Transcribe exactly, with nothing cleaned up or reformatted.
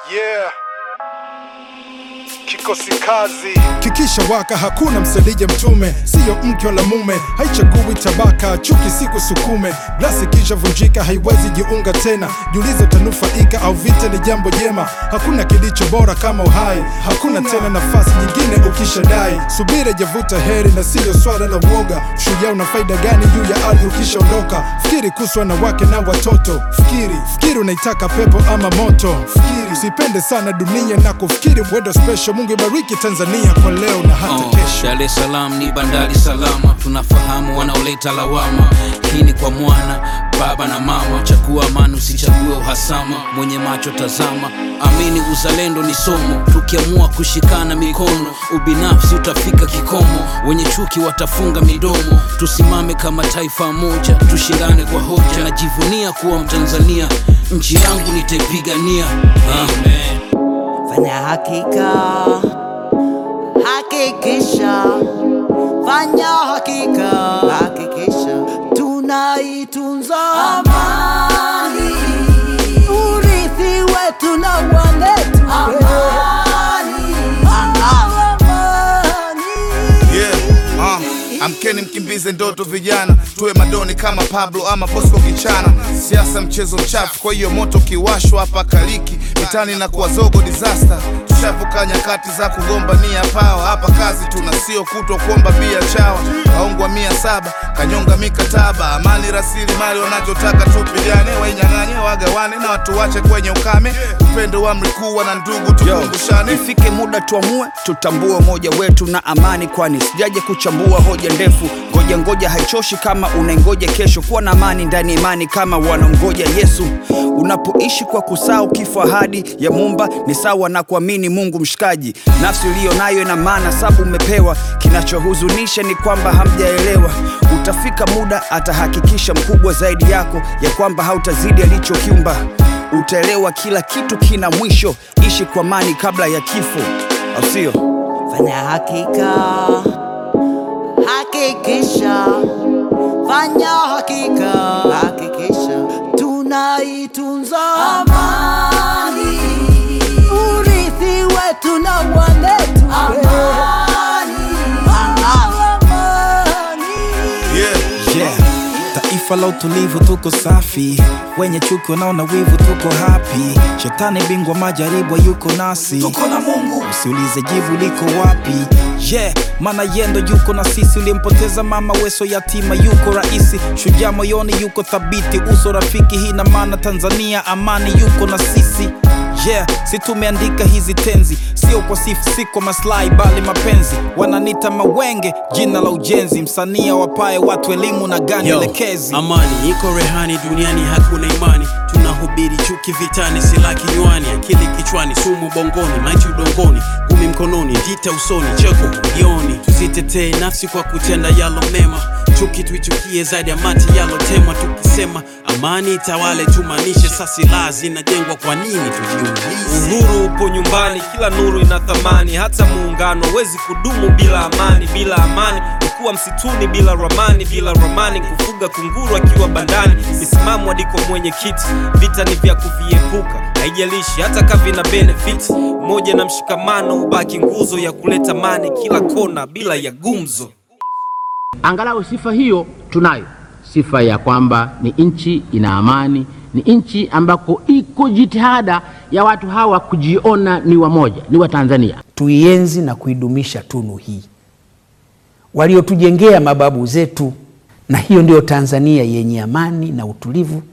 Yeah. Kikosi kazi kikisha waka, hakuna msalija mtume, siyo mke wala mume, haichagui tabaka, chuki siku sukume. Glasi kisha vunjika, haiwezi jiunga tena, jiulize tanufaika au vita ni jambo jema. Hakuna kilicho bora kama uhai, hakuna tena nafasi nyingine ukishadai. Subira javuta heri na siyo swala la uoga, shujaa una faida gani juu ya ardhi ukishaondoka? Fikiri kuswa na wake na watoto, fikiri, fikiri unaitaka pepo ama moto. Fikiri, usipende sana dunia na kufikiri wedo special. Mungu ibariki Tanzania kwa leo na hata oh, kesho. Dar es Salaam ni bandari salama, tunafahamu wanaoleta lawama. Hii ni kwa mwana, baba na mama, chagua amani usichague uhasama. Mwenye macho tazama, amini uzalendo ni somo. Tukiamua kushikana mikono, ubinafsi utafika kikomo. Wenye chuki watafunga midomo. Tusimame kama taifa moja, tushindane kwa hoja. Najivunia kuwa Mtanzania, nchi yangu nitaipigania. Amen. Fanya hakika, hakikisha. Fanya hakika, hakikisha. Tunaitunza amani, urithi wetu na wanetu. Amani, amani. Yeah, uh, amkeni mkimbize ndoto vijana, tuwe madoni kama Pablo ama Bosco Kichana. Siasa mchezo mchafu, kwa hiyo moto kiwashwa hapa kaliki, mitani na kuwa zogo disaster. Tushavuka nyakati za kugombania pawa, hapa kazi tunasio kutwa kuomba bia chawa. Kaongwa mia saba, kanyonga mikataba, amani rasilimali wanachotaka tupigane. Wainyang'anye wagawane na watu wache kwenye ukame, upendo wa mrikuwa na ndugu tukumbushane. Ifike muda tuamue, tutambue umoja wetu na amani, kwani sijaje kuchambua hoja ndefu. Ngoja ngoja haichoshi kama unaingoja kesho, kuwa na amani ndani imani kama wanamgoja Yesu. Unapoishi kwa kusahau kifo ahadi ya Muumba, ni sawa na kuamini Mungu mshikaji. Nafsi iliyo nayo ina maana sababu umepewa, kinachohuzunisha ni kwamba hamjaelewa. Utafika muda atahakikisha mkubwa zaidi yako, ya kwamba hautazidi alichokiumba. Utaelewa kila kitu kina mwisho, ishi kwa amani kabla ya kifo, au sio? Fanya hakika, hakikisha. Fanya hakika, hakikisha. Tunaitunza amani, urithi wetu na wanetu. Amani, amani. Yeah, yeah. Taifa la utulivu tuko safi, wenye chuki wanaona wivu tuko happy. Shetani bingwa majaribu yuko nasi, tuko na Mungu, usiulize jibu liko wapi. Yeah, mana yendo yuko na sisi. Ulimpoteza mama weso yatima yuko raisi, shujaa moyoni yuko thabiti, uso rafiki. Hii na maana Tanzania amani yuko na sisi. Yeah, si tumeandika hizi tenzi, sio kwa sifu, si kwa maslahi bali mapenzi. Wananita mawenge, jina la ujenzi, msania wapae watu elimu na gani elekezi. Amani iko rehani, duniani hakuna imani. Tunahubiri chuki vitani, sila kinywani. Akili kichwani, sumu bongoni, maiti udongoni, gumi mkononi, vita usoni, cheko jioni. Tusitetee nafsi kwa kutenda yalo mema, chuki tuichukie zaidi ya mati yalo tema. Tukisema amani tawale, tumanishe sasi la zinajengwa, kwa nini tujiulize? Uhuru upo nyumbani, kila nuru ina thamani. Hata muungano wezi kudumu bila amani. Bila amani kuwa msituni, bila ramani. Bila ramani kufuga kunguru akiwa bandani. Misimamo adiko mwenye kiti, vita ni vya kuviepuka, haijalishi hata kavi na benefit. Moja na mshikamano ubaki nguzo ya kuleta amani kila kona bila ya gumzo. Angalau sifa hiyo tunayo, sifa ya kwamba ni nchi ina amani, ni nchi ambako iko jitihada ya watu hawa kujiona ni wamoja, ni wa Tanzania. Tuienzi na kuidumisha tunu hii waliotujengea mababu zetu, na hiyo ndio Tanzania yenye amani na utulivu